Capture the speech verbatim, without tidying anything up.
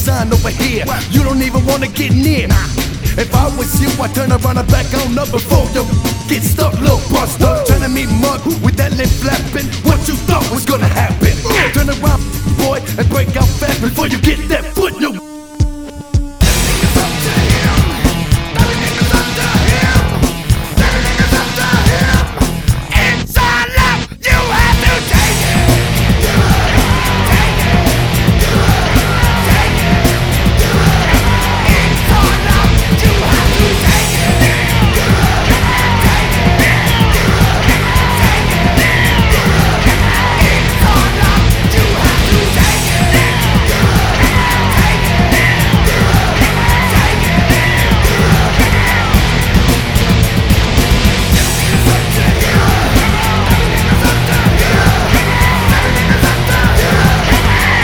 sign over here. You don't even wanna get near. If I was you, I'd turn around and back on up before you get stuck, little buster. Trying to meet mug with that lip flapping. What you thought was gonna happen?